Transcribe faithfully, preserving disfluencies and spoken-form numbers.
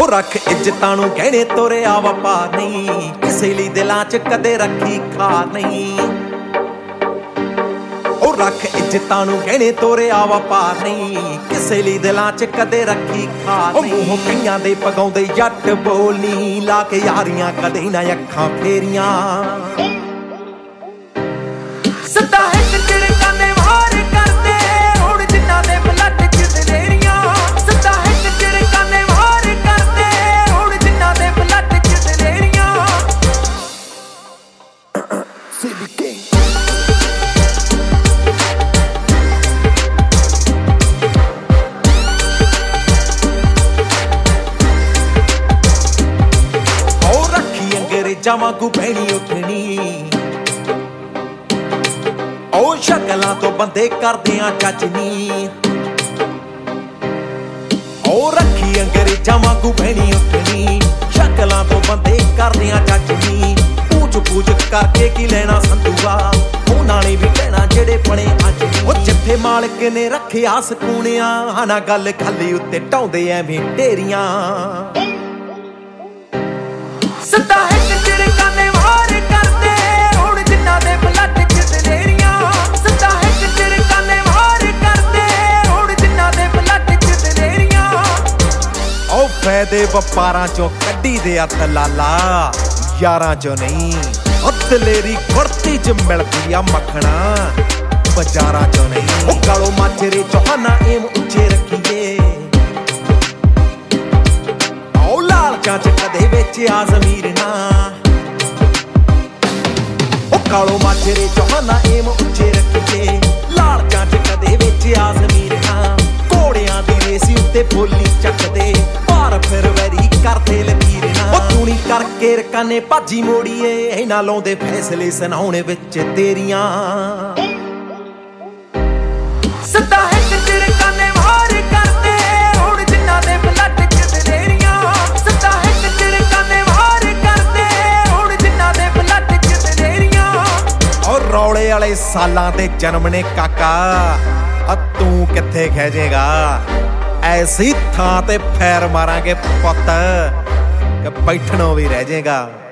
हो रख इज्जतां नूं गहणे तोरिया वपार नहीं, किसे लई दिलां च कदे रखी खार नहीं। हो रख इज्जतां नूं गहणे तोरिया वपार नहीं, किसे लई दिलां च कदे रखी खार नहीं। मूंह कईयां दे पगाउंदे जट बोलनी, ला के यारियां कदे ना अखां फेरियां। सदा हिक चिड़कां ने वार करदे, हुण जिन्हां दे ब्लड च दलेरियां। सदा हिक चिड़कां ने वार करदे, हुण जिन्हां दे ब्लड च दलेरियां। City King और रखी अंग्रेजां वांगू बहनी उठनी, ओ शक्लां तो बंदे करदियां जज नी। ओ रखी अंग्रेजां वांगू बहनी उठनी, शक्लां तो बंदे करदियां जज नी। पूछ पूछ करके की लेना संदूआ, उन्हां ने भी कहना जेड़े बने अज। ओ जिथे मालक ने रखिया सकूनिया, ना गल खाली उत्ते ढाउंदे एवें ढेरियां। सदा हिक चिड़कां ने वार करदे, हुण जिन्हां दे ब्लड च दलेरियां। सदा हिक चिड़कां ने वार करदे, हुण जिन्हां दे ब्लड च दलेरियां। ओ फैदे वपारां चों कड्डी दे हत्थ लाला, यारां चों नहीं। ओ दलेरी कुर्ती च मिलदी आ मखना, बाजारां चों नहीं। ओ कालो माचरे चौहाना एम उच्चे रखीए, ओ लालचां च कदे वेचिया ज़मीर ना। ओ कालो माचरे चौहाना एम उच्चे रखीए, लालचां च कदे वेचिया ज़मीर ना। घोड़ियां दी रेसी उत्ते बोली चकदे, पार फिर वैरी करदे लकीर ना। ओ तूनी करके रकाने भाजी मोड़ीए, इन्हां लाउंदे फैसले सुनाउणे विच तेरियां। सदा हिक चिड़कां ने वार करदे, हुण जिन्हां दे ब्लड च दलेरियां। सदा हिक चिड़कां ने वार करदे, हुण जिन्हां दे ब्लड च दलेरियां। और रौले वाले सालां दे जन्म ने काका, आ तू कित्थे खैजेगा। ऐसी थां ते फैर मारांगे पुत्त कि बैठणों भी रह जाएगा।